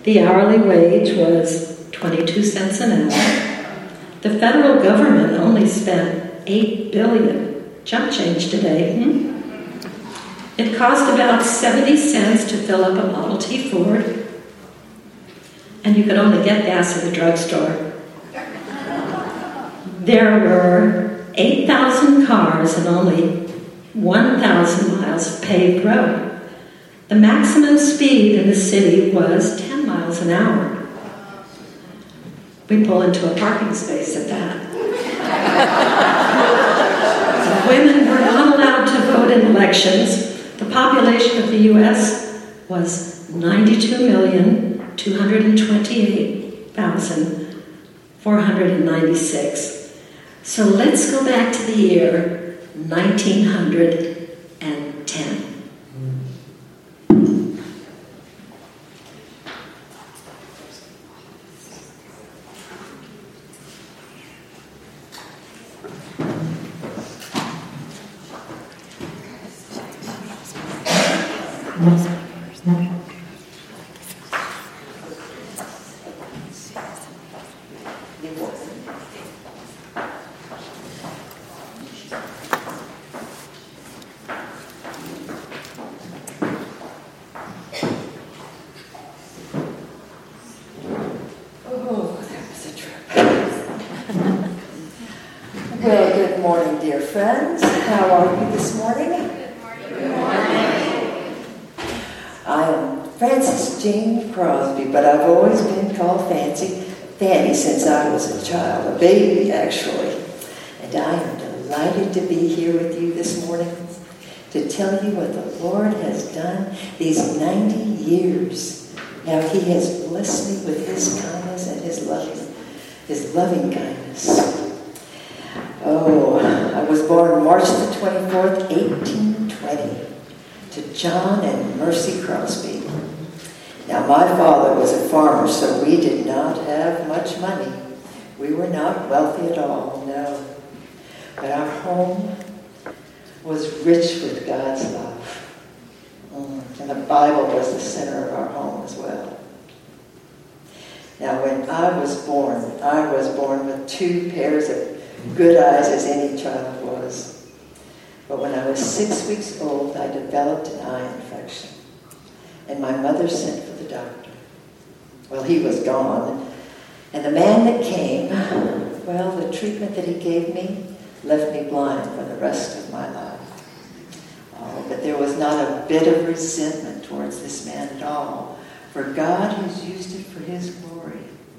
The hourly wage was 22 cents an hour. The federal government only spent $8 billion. Chump change today. It cost about 70 cents to fill up a Model T Ford. And you could only get gas at the drugstore. There were 8,000 cars and only 1,000 miles of paved road. The maximum speed in the city was 10 miles an hour. We pull into a parking space at that. Women were not allowed to vote in elections. The population of the U.S. was 92,228,496. So let's go back to the year 1910. Well, good morning, dear friends. How are you this morning? Good morning. Good morning. I am Frances Jean Crosby, but I've always been called Fanny since I was a child, a baby actually. And I am delighted to be here with you this morning to tell you what the Lord has done these 90 years. Now He has blessed me with His kindness and His loving kindness. Oh, I was born March the 24th, 1820, to John and Mercy Crosby. Now, my father was a farmer, so we did not have much money. We were not wealthy at all, no. But our home was rich with God's love. And the Bible was the center of our home as well. Now, when I was born with 2 pairs of good eyes as any child was. But when I was 6 weeks old, I developed an eye infection. And my mother sent for the doctor. Well, he was gone. And the man that came, well, the treatment that he gave me left me blind for the rest of my life. Oh, but there was not a bit of resentment towards this man at all. For God has used it for His glory.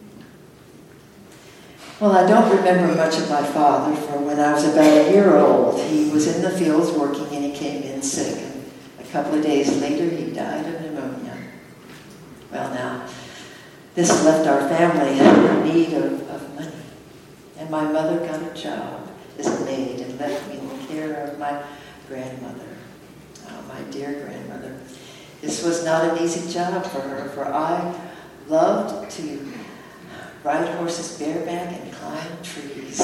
Well, I don't remember much of my father, for when I was about a year old, he was in the fields working and he came in sick. And a couple of days later, he died of pneumonia. Well, now, this left our family in need of money. And my mother got a job as a maid and left me in the care of my grandmother, my dear grandmother. This was not an easy job for her, for I loved to ride horses bareback and climb trees.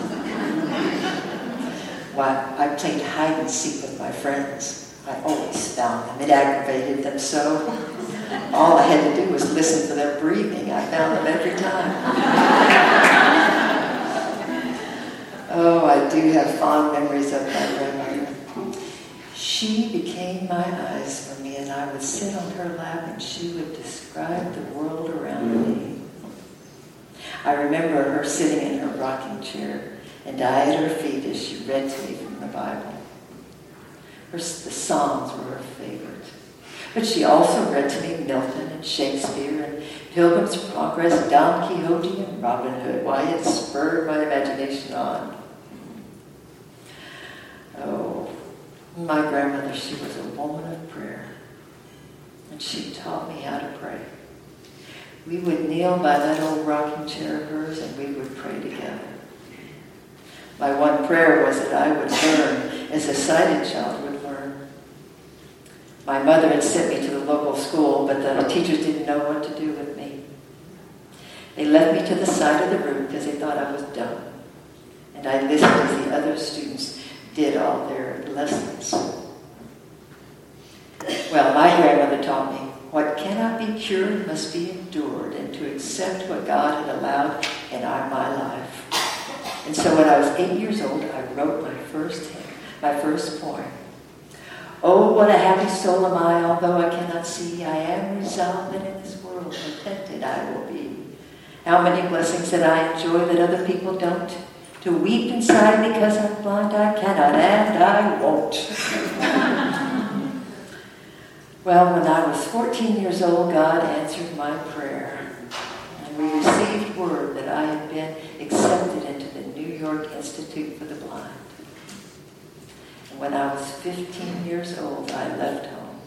Why, I played hide and seek with my friends. I always found them. It aggravated them so. All I had to do was listen for their breathing. I found them every time. Oh, I do have fond memories of my grandmother. She became my eyes for me, and I would sit on her lap and she would describe the world around me. I remember her sitting in her rocking chair, and I at her feet as she read to me from the Bible. The Psalms were her favorite. But she also read to me Milton and Shakespeare and Pilgrim's Progress, Don Quixote and Robin Hood. Why, it spurred my imagination on. Oh, my grandmother, she was a woman of prayer. And she taught me how to pray. We would kneel by that old rocking chair of hers and we would pray together. My one prayer was that I would learn as a sighted child would learn. My mother had sent me to the local school, but the teachers didn't know what to do with me. They left me to the side of the room because they thought I was dumb. And I listened as the other students did all their lessons. Well, my grandmother taught me what cannot be cured must be endured, and to accept what God had allowed in my life. And so when I was 8 years old, I wrote my first hymn, my first poem. Oh, what a happy soul am I, although I cannot see. I am resolved that in this world contented I will be. How many blessings that I enjoy that other people don't. To weep inside because I'm blind, I cannot and I won't. Well, when I was 14 years old, God answered my prayer. And we received word that I had been accepted into the New York Institute for the Blind. And when I was 15 years old, I left home.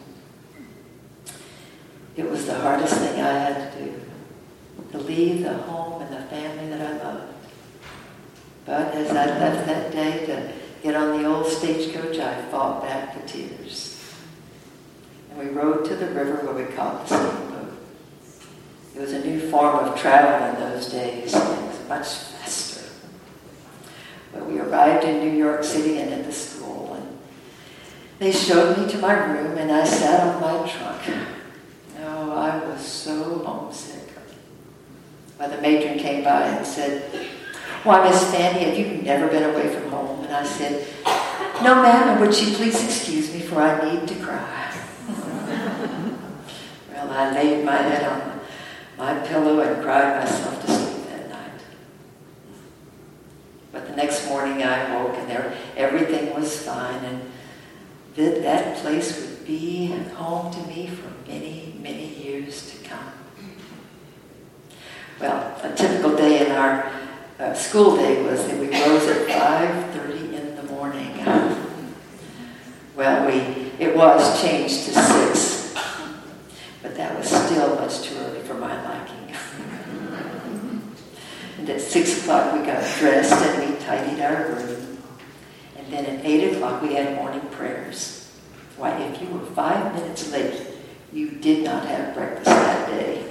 It was the hardest thing I had to do, to leave the home and the family that I loved. But as I left that day to get on the old stagecoach, I fought back the tears. And we rode to the river where we caught the steamboat. It was a new form of travel in those days. It was much faster. But we arrived in New York City and at the school, and they showed me to my room, and I sat on my trunk. Oh, I was so homesick. Well, the matron came by and said, "Why, Miss Fanny, have you never been away from home?" And I said, "No, ma'am, and would you please excuse me, for I need to cry." Well, I laid my head on my pillow and cried myself to sleep that night. But the next morning I woke and everything was fine, and that place would be home to me for many, many years to come. Well, a typical day in our school day was that we rose at 5:30 in the morning. Well, it was changed to 6, but that was still much too early for my liking. And at 6 o'clock we got dressed and we tidied our room. And then at 8 o'clock we had morning prayers. Why, if you were 5 minutes late, you did not have breakfast that day.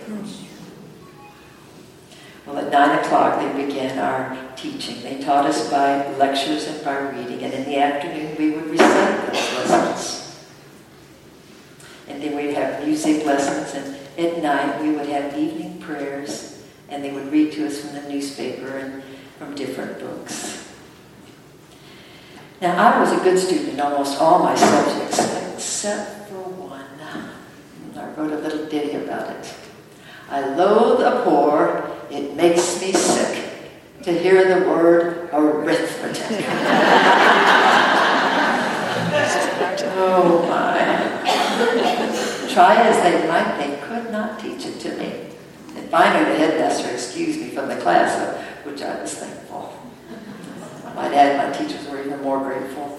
Well, at 9 o'clock they began our teaching. They taught us by lectures and by reading, and in the afternoon we would recite those lessons. And then we'd have music lessons, and at night we would have evening prayers, and they would read to us from the newspaper and from different books. Now, I was a good student in almost all my subjects, except for one. I wrote a little ditty about it. I loathe a bore, it makes me sick to hear the word arithmetic. Oh my. Try as they might, they could not teach it to me. And finally the headmaster excused me from the class, for which I was thankful. I might add, my teachers were even more grateful.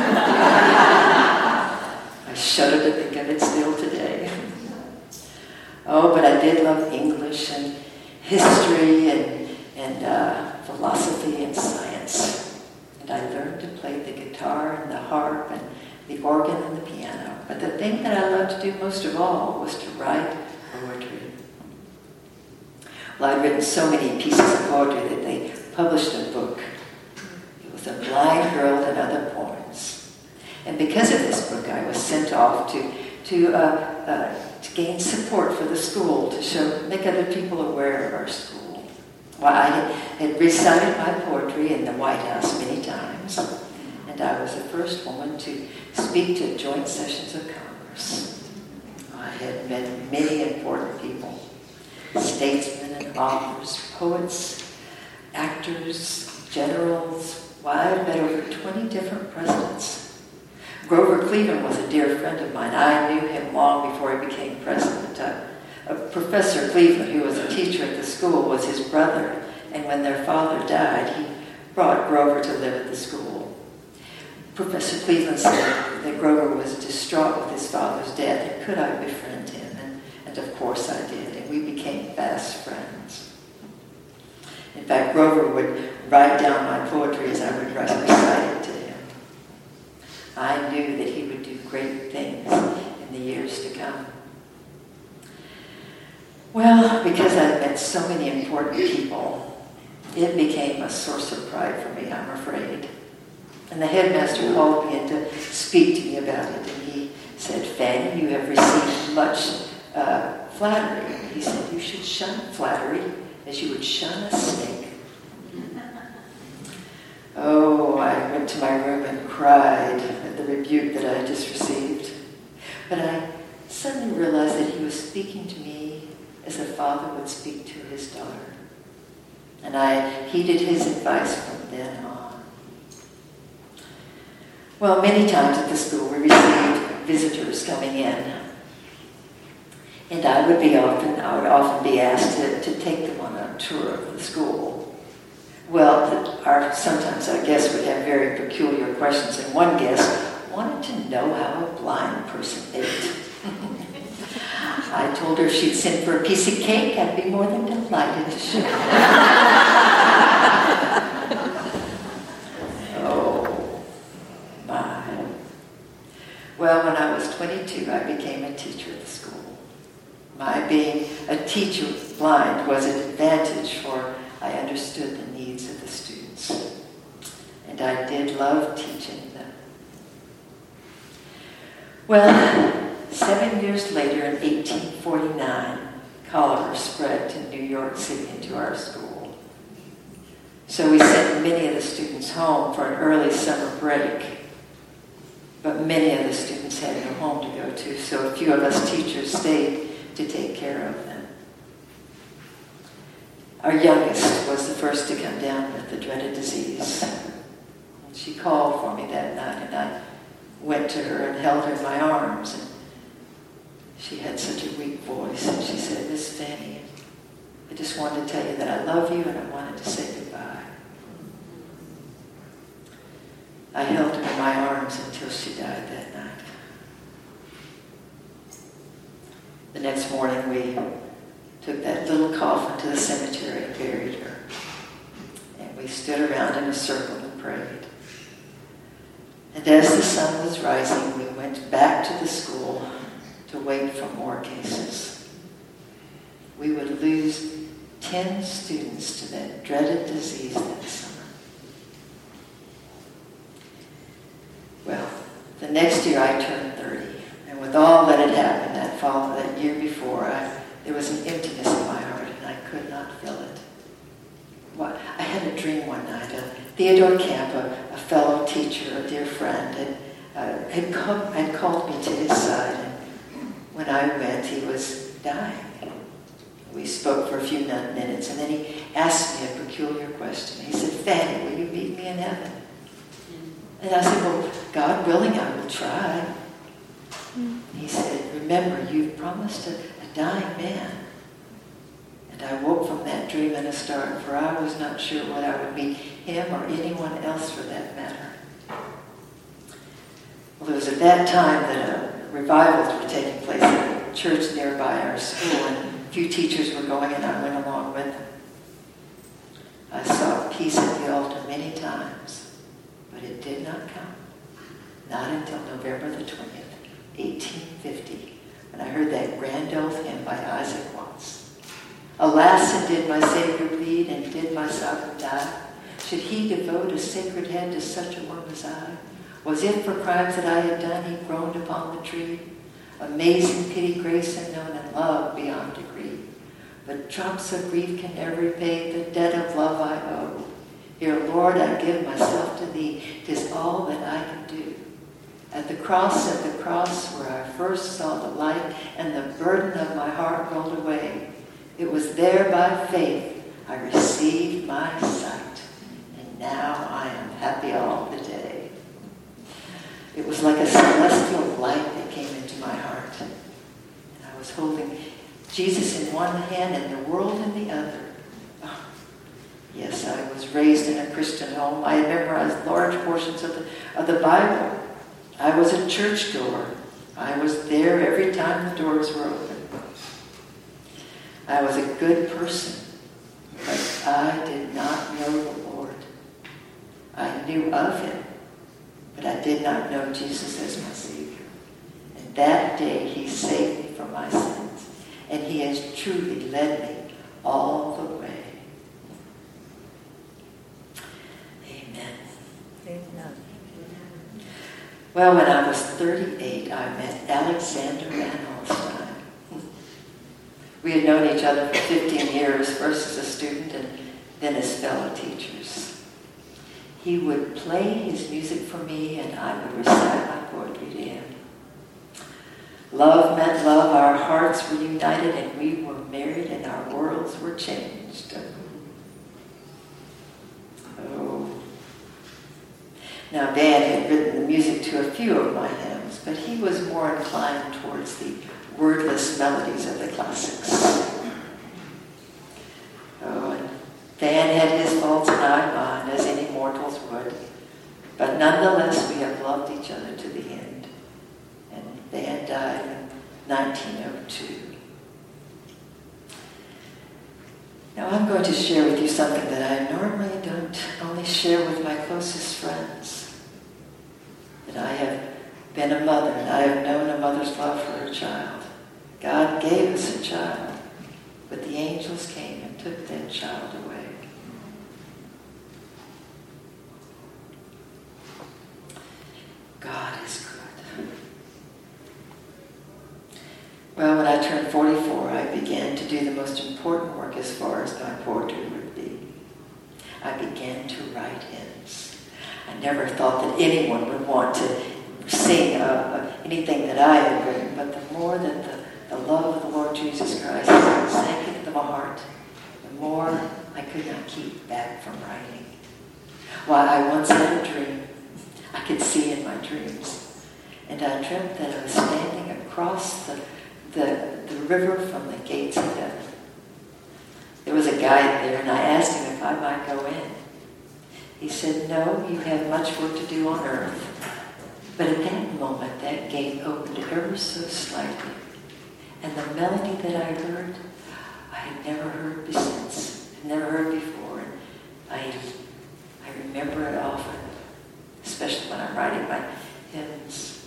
I shudder to think of it still today. Oh, but I did love English and history and philosophy and science. And I learned to play the guitar and the harp and the organ and the piano. But the thing that I loved to do most of all was to write poetry. Well, I'd written so many pieces of poetry that they published a book. It was A Blind Girl and Other Poems. And because of this book, I was sent off to gain support for the school, to make other people aware of our school. Well, I had recited my poetry in the White House many times, and I was the first woman to speak to joint sessions of Congress. I had met many important people, statesmen and authors, poets, actors, generals. Well, I met over 20 different presidents. Grover Cleveland was a dear friend of mine. I knew him long before he became president. Professor Cleveland, who was a teacher at the school, was his brother. And when their father died, he brought Grover to live at the school. Professor Cleveland said that Grover was distraught with his father's death, and could I befriend him? And of course I did, and we became fast friends. In fact, Grover would write down my poetry as I would recite it to him. I knew that he would do great things in the years to come. Well, because I met so many important people, it became a source of pride for me, I'm afraid. And the headmaster called me in to speak to me about it, and he said, "Fanny, you have received much flattery. He said, you should shun flattery as you would shun a snake. Oh, I went to my room and cried at the rebuke that I had just received. But I suddenly realized that he was speaking to me as a father would speak to his daughter. And I heeded his advice from then on. Well, many times at the school we received visitors coming in. And I would often be asked to take them on a tour of the school. Well, sometimes our guests would have very peculiar questions, and one guest wanted to know how a blind person ate. I told her if she'd send for a piece of cake, I'd be more than delighted to share. Oh, my. Well, when I was 22, I became a teacher at the school. My being a teacher blind was an advantage, for I understood the needs of the students. And I did love teaching them. Well, 7 years later, in 1849, cholera spread to New York City into our school. So we sent many of the students home for an early summer break. But many of the students had no home to go to, so a few of us teachers stayed to take care of them. Our youngest was the first to come down with the dreaded disease. She called for me that night, and I went to her and held her in my arms. And she had such a weak voice, and she said, Miss Fanny, I just wanted to tell you that I love you and I wanted to say goodbye. I held her in my arms until she died that night. The next morning, we took that little coffin to the cemetery and buried her. And we stood around in a circle and prayed. And as the sun was rising, we went back to the school to wait for more cases. We would lose 10 students to that dreaded disease that summer. Well, the next year I turned 30. And with all that had happened that year before, there was an emptiness in my heart, and I could not fill it. Well, I had a dream one night. Theodore Camp, a fellow teacher, a dear friend, had called me to his side, and when I went, he was dying. We spoke for a few minutes, and then he asked me a peculiar question. He said, Fanny, will you meet me in heaven? And I said, well, God willing, I will try. He said, remember, you've promised a dying man. And I woke from that dream in a start, for I was not sure whether I would meet him or anyone else for that matter. Well, it was at that time that revivals were taking place at a church nearby our school, and a few teachers were going, and I went along with them. I saw peace at the altar many times, but it did not come. Not until November the 20th. 1850, when I heard that grand old hymn by Isaac Watts. Alas, and did my Savior bleed, and did my sovereign die? Should he devote a sacred head to such a worm as I? Was it for crimes that I had done he groaned upon the tree? Amazing pity, grace unknown, and love beyond degree. But drops of grief can never repay the debt of love I owe. Here, Lord, I give myself to thee. 'Tis all that I can do. At the cross where I first saw the light and the burden of my heart rolled away, it was there by faith I received my sight, and now I am happy all the day. It was like a celestial light that came into my heart, and I was holding Jesus in one hand and the world in the other. Oh, yes, I was raised in a Christian home. I had memorized large portions of the Bible. I was a churchgoer. I was there every time the doors were open. I was a good person, but I did not know the Lord. I knew of him, but I did not know Jesus as my Savior. And that day he saved me from my sins, and he has truly led me all the way. Amen. Amen. Well, when I was 38, I met Alexander Van Alstyne. We had known each other for 15 years, first as a student and then as fellow teachers. He would play his music for me and I would recite my poetry to him. Love meant love. Our hearts were united and we were married and our worlds were changed. Oh. Now, Dan had written the music to a few of my hymns, but he was more inclined towards the wordless melodies of the classics. Oh, and Dan had his faults and I mine, as any mortals would. But nonetheless, we have loved each other to the end. And Dan died in 1902. Now I'm going to share with you something that I normally don't only share with my closest friends. That I have been a mother, and I have known a mother's love for her child. God gave us a child, but the angels came and took that child away. God is good. Well, when I turned 44, I began to do the most important work as far as my poetry would be. I began to write hymns. I never thought that anyone would want to sing anything that I had written, but the more that the love of the Lord Jesus Christ sank into my heart, the more I could not keep back from writing. Why, I once had a dream. I could see in my dreams. And I dreamt that I was standing across the river from the gates of heaven. There was a guide there, and I asked him if I might go in. He said, "No, you have much work to do on earth." But at that moment, that gate opened ever so slightly. And the melody that I heard, I had never heard since. I'd never heard before. And I remember it often, especially when I'm writing my hymns.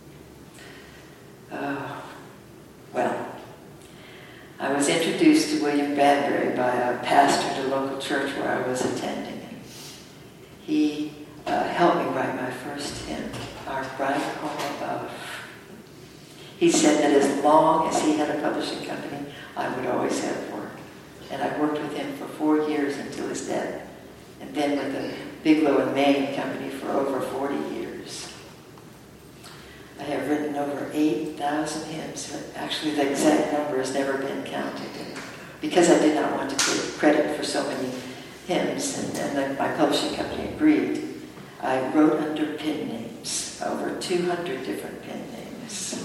Well, I was introduced to William Bradbury by a pastor at a local church where I was attending. And he helped me write my first hymn, Our Bright Home Above. He said that as long as he had a publishing company, I would always have work. And I worked with him for 4 years until his death. And then with the Bigelow and Main company for over 40 years. I have written over 8,000 hymns. Actually, the exact number has never been counted. And because I did not want to take credit for so many hymns, and then my publishing company agreed, I wrote under pen names, over 200 different pen names.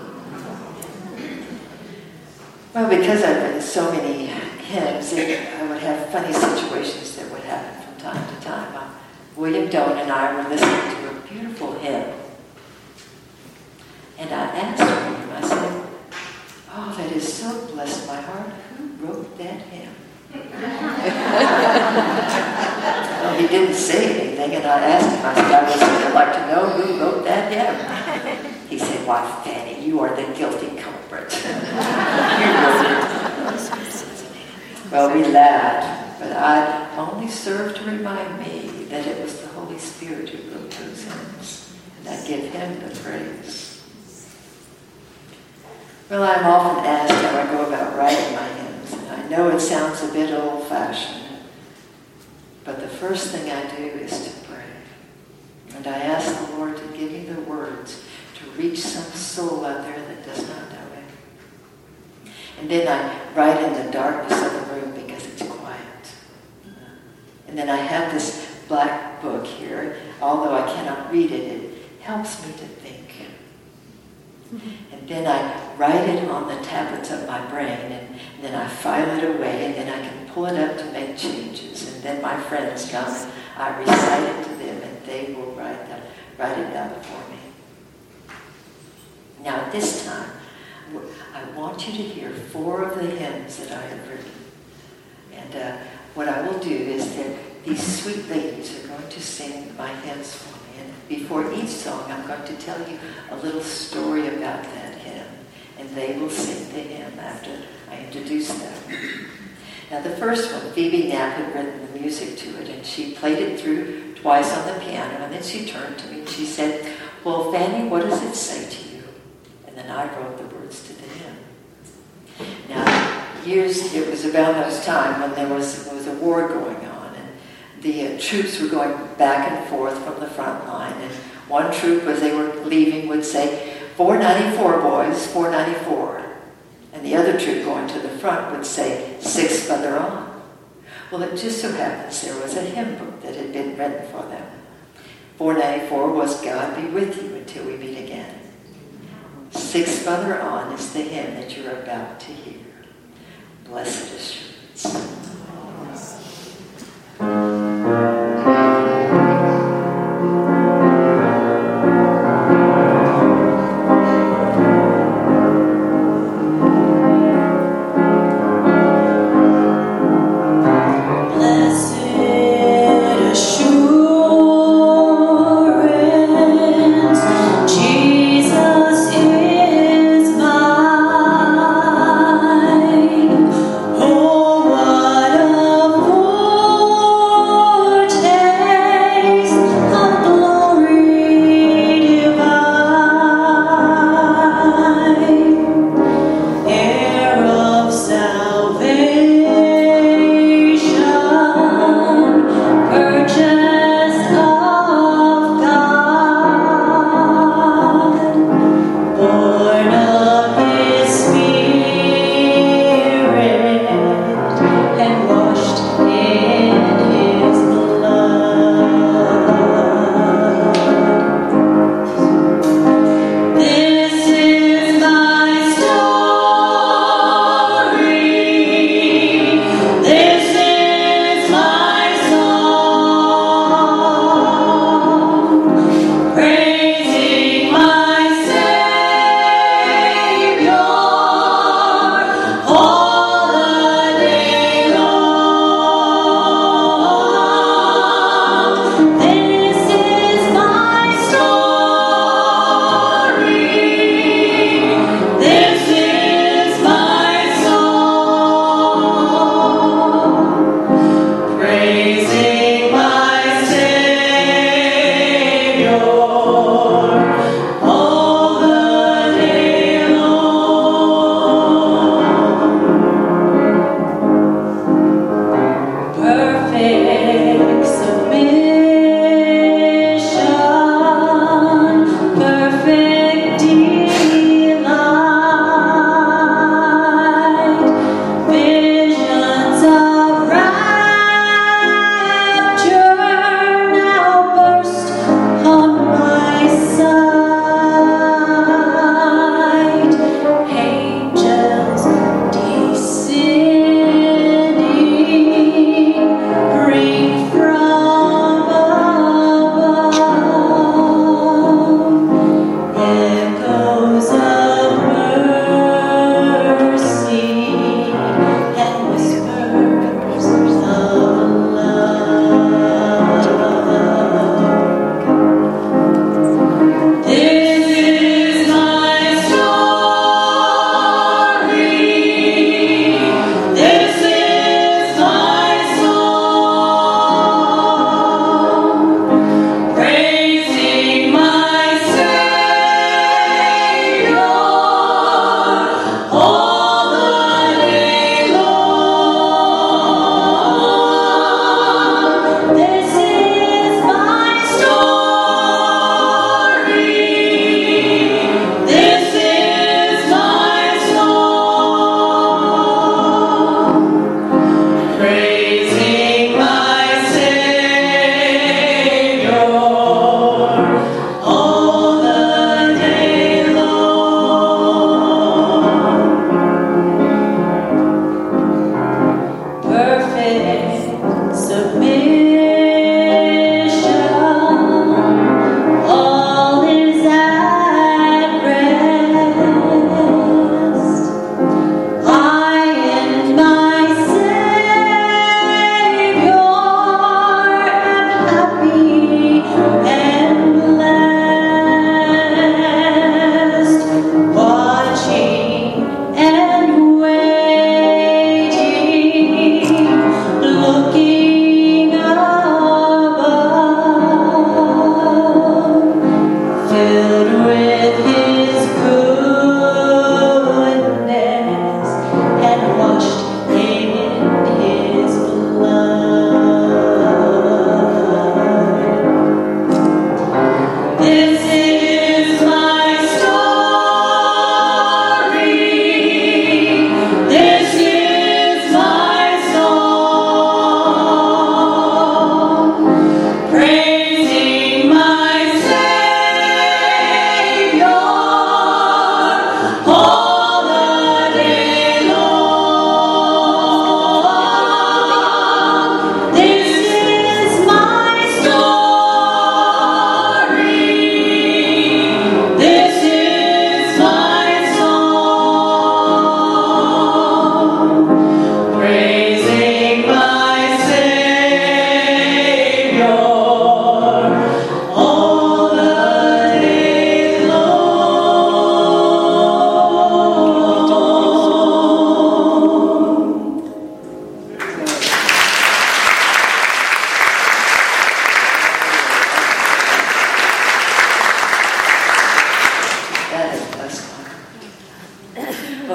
Well, because I've written so many hymns, I would have funny situations that would happen from time to time. William Doane and I were listening to a beautiful hymn. And I asked him, I said, "Oh, that has so blessed my heart. Who wrote that hymn?" Well, he didn't say anything, and I asked him, I said, "I would like to know who wrote that hymn." He said, "Why, Fanny, you are the guilty culprit." Well, we laughed, but I only served to remind me that it was the Holy Spirit who wrote those hymns, and I give him the praise. Well, I'm often asked how I go about writing my hymns, and I know it sounds a bit old-fashioned, but the first thing I do is to pray. And I ask the Lord to give me the words to reach some soul out there that does not know Him. And then I write in the darkness of the room because it's quiet. And then I have this black book here. Although I cannot read it, it helps me to think. And then I write it on the tablets of my brain, and then I file it away, and then I can pull it up to make changes. And then my friends come, and I recite it to them, and they will write it down for me. Now, at this time, I want you to hear 4 of the hymns that I have written. And what I will do is that these sweet ladies are going to sing my hymns for me. And before each song, I'm going to tell you a little story about that hymn. And they will sing the hymn after I introduce them. Now, the first one, Phoebe Knapp had written the music to it, and she played it through twice on the piano, and then she turned to me and she said, "Well, Fanny, what does it say to you?" And then I wrote the words to the hymn. Now, years, it was about that time when there was a war going on, and the troops were going back and forth from the front line, and one troop, as they were leaving, would say, 494, boys, 494. And the other troop going to the front would say, 6 further on. Well, it just so happens there was a hymn book that had been written for them. 494 was God be with you until we meet again. 6 further on is the hymn that you're about to hear. Blessed assurance. Oh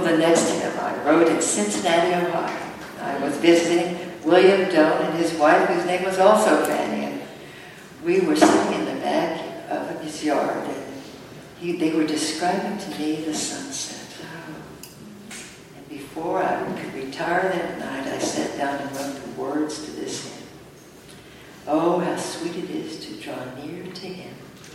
the next hymn I wrote in Cincinnati, Ohio. I was visiting William Doane and his wife, whose name was also Fanny, and we were sitting in the back of his yard, and they were describing to me the sunset. And before I could retire that night, I sat down and wrote the words to this hymn. Oh, how sweet it is to draw near to him.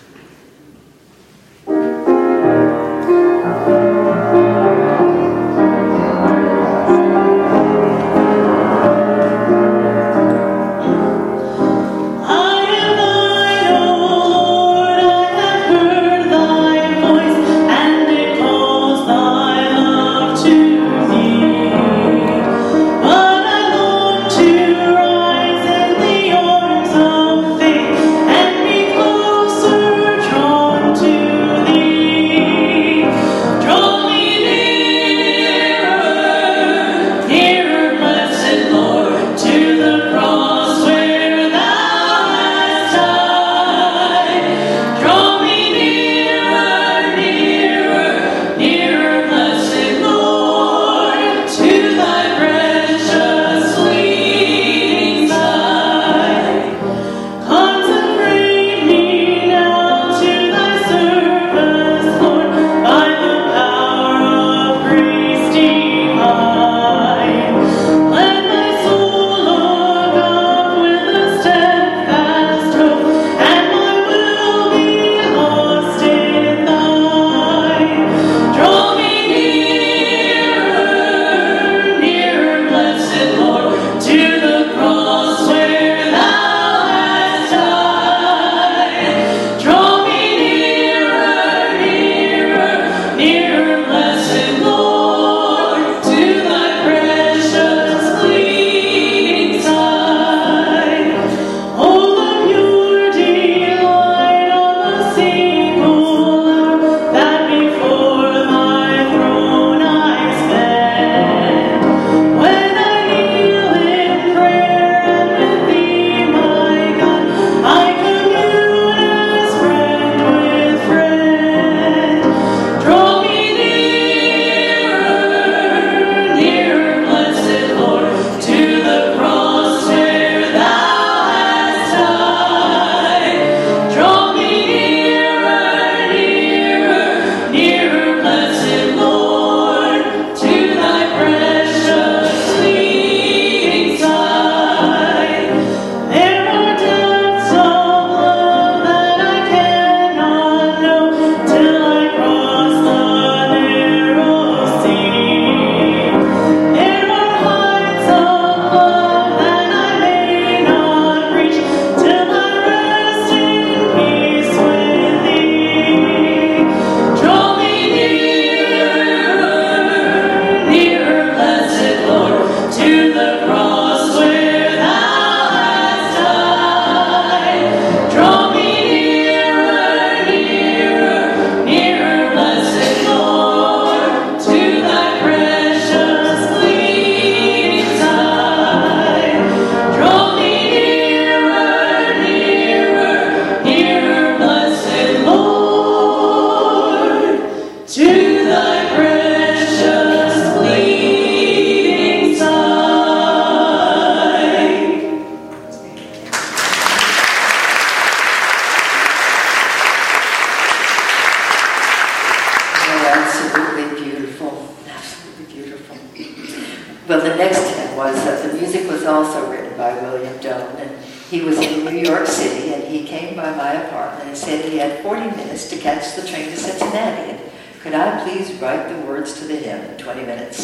Well, the next hymn was the music was also written by William Doane, and he was in New York City, and he came by my apartment and said he had 40 minutes to catch the train to Cincinnati, and could I please write the words to the hymn in 20 minutes?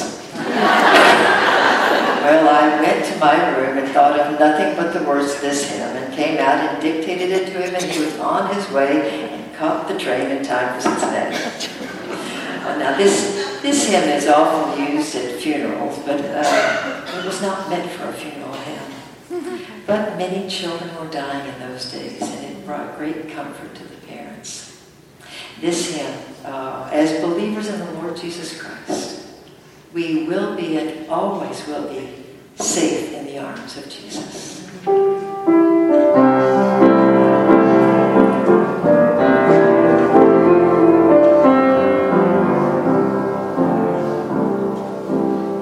Well, I went to my room and thought of nothing but the words to this hymn, and came out and dictated it to him, and he was on his way and caught the train in time for Cincinnati. Now, this hymn is often used at funerals, but it was not meant for a funeral hymn. But many children were dying in those days, and it brought great comfort to the parents. This hymn, as believers in the Lord Jesus Christ, we will be and always will be safe in the arms of Jesus.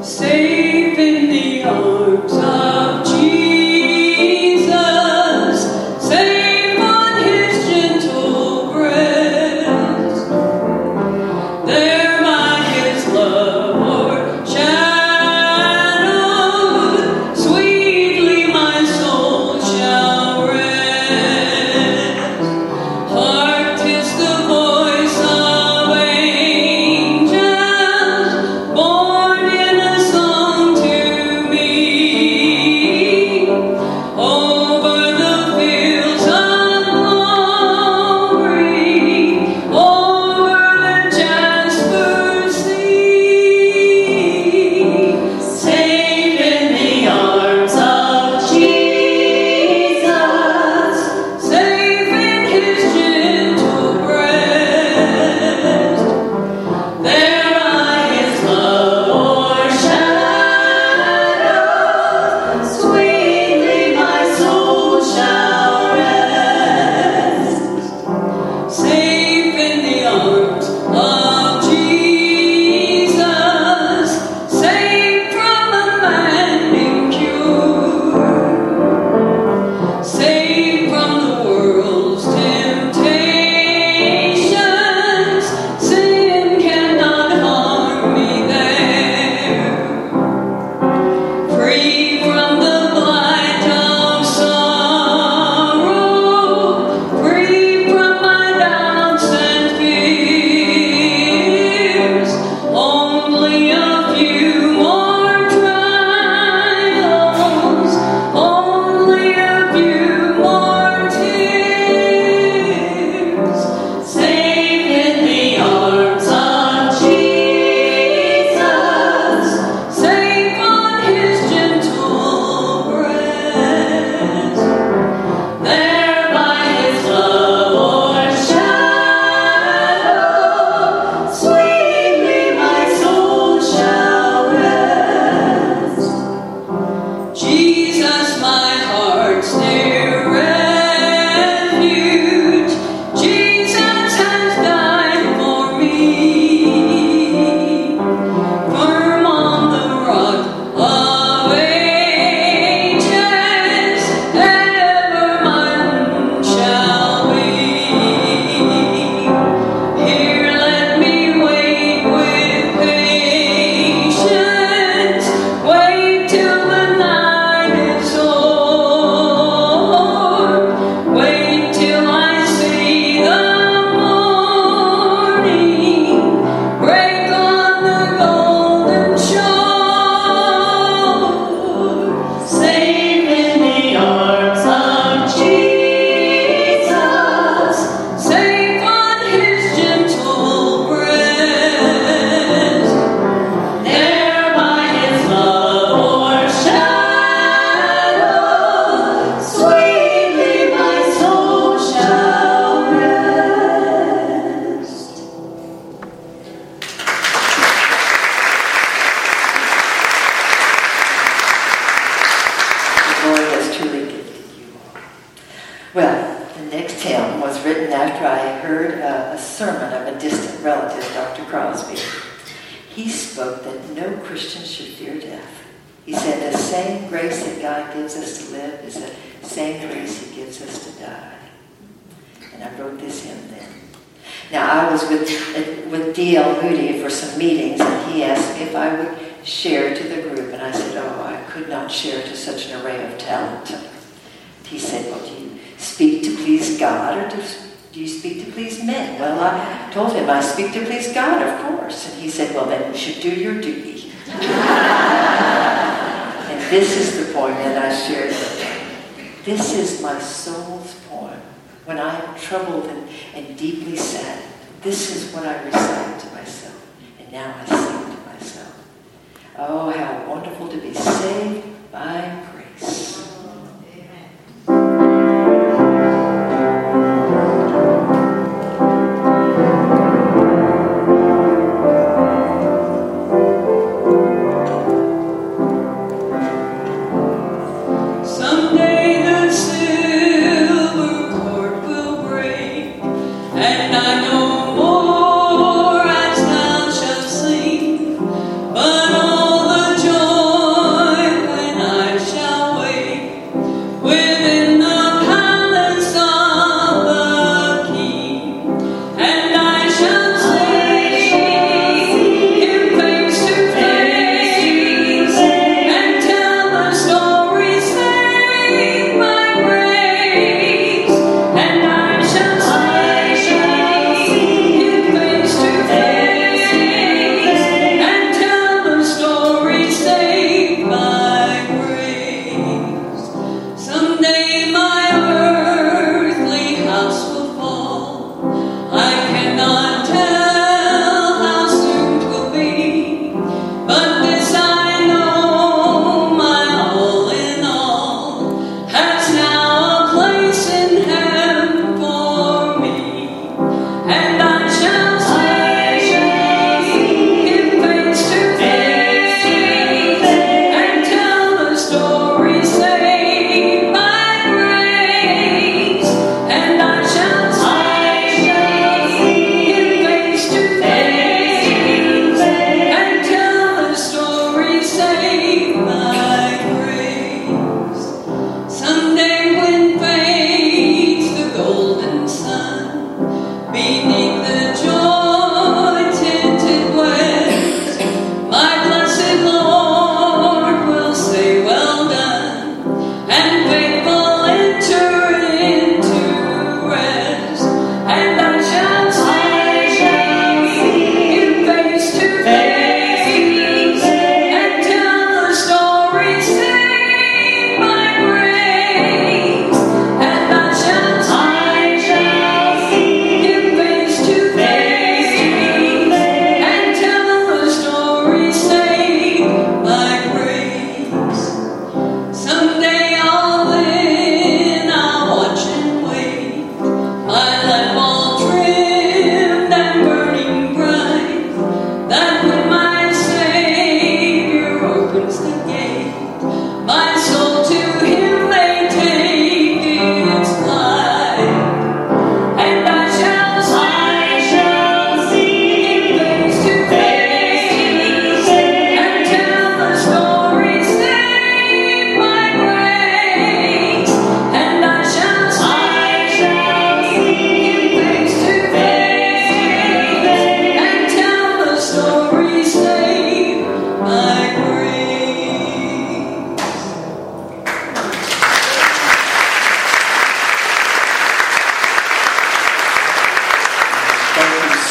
But all the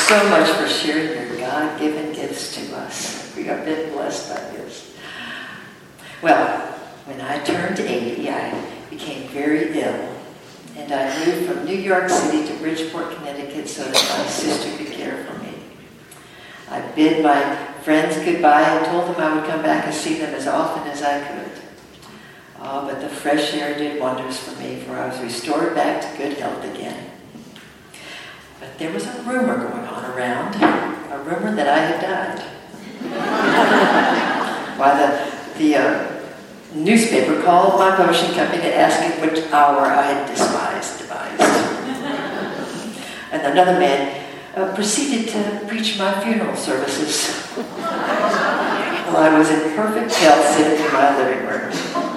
so much for sharing your God-given gifts to us. We have been blessed by this. Well, when I turned 80, I became very ill. And I moved from New York City to Bridgeport, Connecticut so that my sister could care for me. I bid my friends goodbye and told them I would come back and see them as often as I could. Oh, but the fresh air did wonders for me, for I was restored back to good health again. But there was a rumor going on around, a rumor that I had died. Why, the newspaper called my publishing company to ask me which hour I had devised. And another man proceeded to preach my funeral services. Well, I was in perfect health sitting in my living room.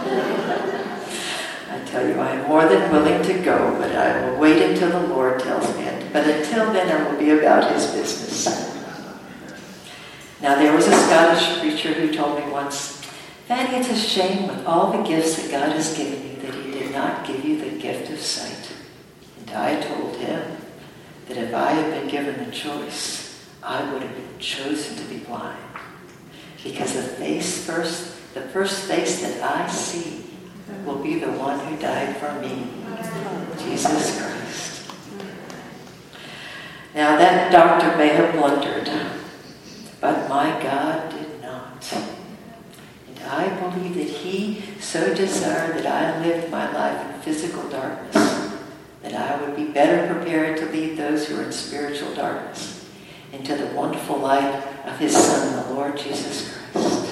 I tell you, I am more than willing to go, but I will wait until the Lord tells me. But until then, I will be about his business. Now, there was a Scottish preacher who told me once, Fanny, it's a shame with all the gifts that God has given you that he did not give you the gift of sight. And I told him that if I had been given the choice, I would have been chosen to be blind. Because the first face that I see will be the one who died for me, Jesus Christ. Now that doctor may have blundered, but my God did not. And I believe that he so desired that I lived my life in physical darkness, that I would be better prepared to lead those who are in spiritual darkness into the wonderful light of his Son, the Lord Jesus Christ.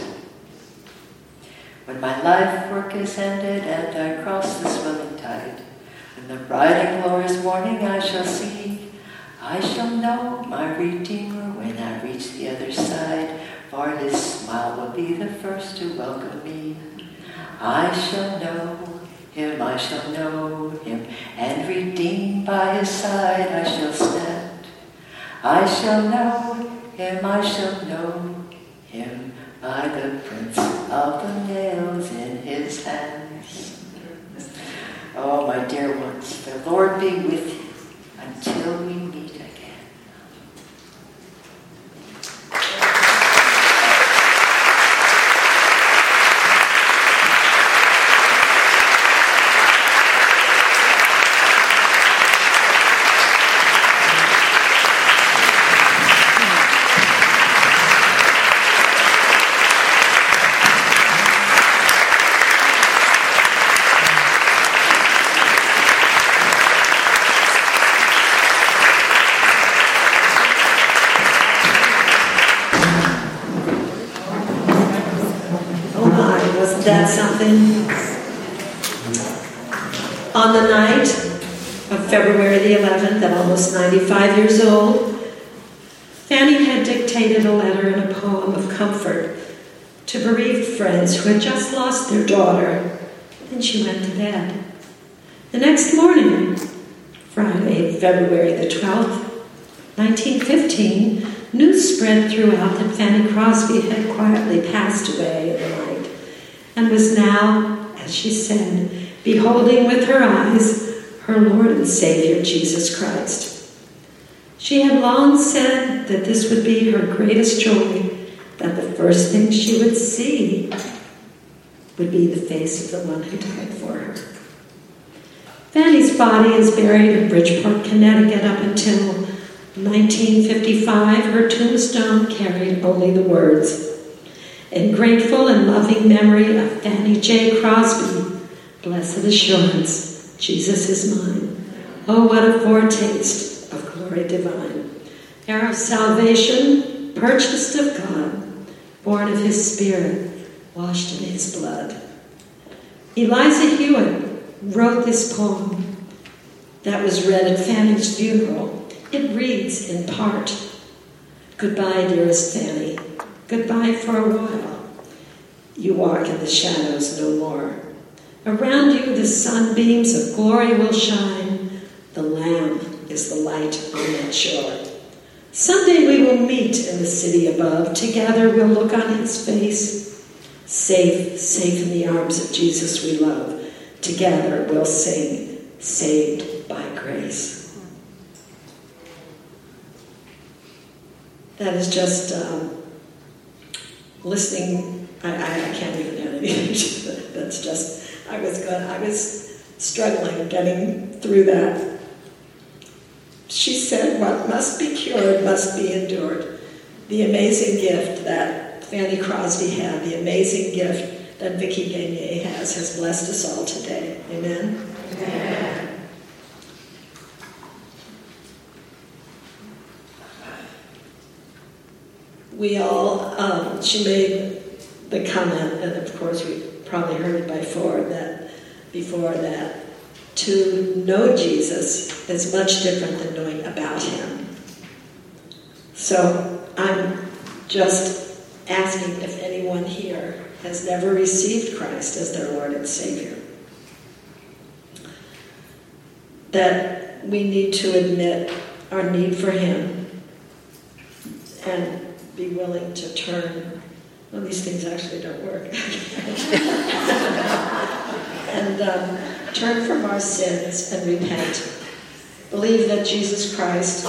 When my life work is ended and I cross the swelling tide, when the bright and glorious morning I shall see, I shall know my Redeemer when I reach the other side, for his smile will be the first to welcome me. I shall know him, and redeemed by his side I shall stand. I shall know him, by the prints of the nails in his hands. Oh, my dear ones, the Lord be with you until we meet again. That's something. On the night of February the 11th, at almost 95 years old, Fanny had dictated a letter and a poem of comfort to bereaved friends who had just lost their daughter. Then she went to bed. The next morning, Friday, February the 12th, 1915, news spread throughout that Fanny Crosby had quietly passed away in the night, and was now, as she said, beholding with her eyes her Lord and Savior, Jesus Christ. She had long said that this would be her greatest joy, that the first thing she would see would be the face of the one who died for her. Fanny's body is buried in Bridgeport, Connecticut up until 1955. Her tombstone carried only the words, "In grateful and loving memory of Fanny J. Crosby, blessed assurance, Jesus is mine. Oh, what a foretaste of glory divine. Heir of salvation, purchased of God, born of his Spirit, washed in his blood." Eliza Hewitt wrote this poem that was read at Fanny's funeral. It reads in part, "Goodbye, dearest Fanny. Goodbye for a while. You walk in the shadows no more. Around you the sunbeams of glory will shine. The Lamb is the light on that shore. Someday we will meet in the city above. Together we'll look on his face. Safe, safe in the arms of Jesus we love. Together we'll sing, saved by grace." that is just listening. I can't even add anything. That's just, I was struggling getting through that. She said, what must be cured must be endured. The amazing gift that Fanny Crosby had, the amazing gift that Vicki Gagne has blessed us all today. Amen? Amen. We all, she made the comment, and of course we probably heard it before that to know Jesus is much different than knowing about him. So I'm just asking if anyone here has never received Christ as their Lord and Savior, that we need to admit our need for him and be willing to turn. Well, these things actually don't work. And turn from our sins and repent. Believe that Jesus Christ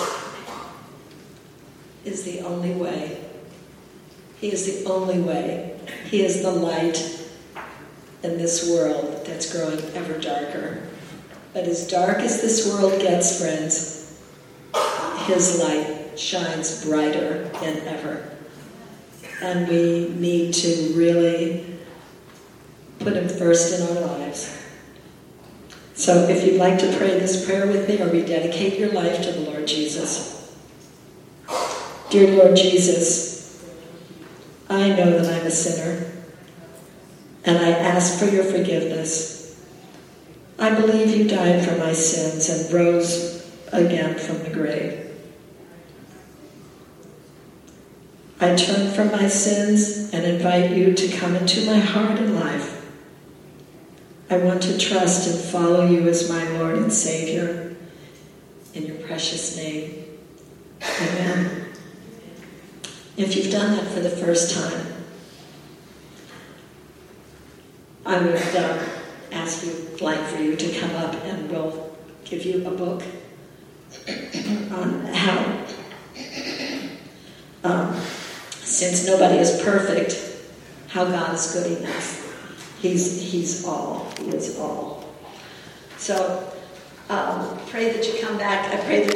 is the only way. He is the only way. He is the light in this world that's growing ever darker. But as dark as this world gets, friends, his light shines brighter than ever. And we need to really put him first in our lives. So if you'd like to pray this prayer with me or rededicate your life to the Lord Jesus. Dear Lord Jesus, I know that I'm a sinner, and I ask for your forgiveness. I believe you died for my sins and rose again from the grave. I turn from my sins and invite you to come into my heart and life. I want to trust and follow you as my Lord and Savior. In your precious name, amen. If you've done that for the first time, I would like for you to come up and we'll give you a book on how, since nobody is perfect, how God is good enough. He's all. He is all. So pray that you come back. I pray that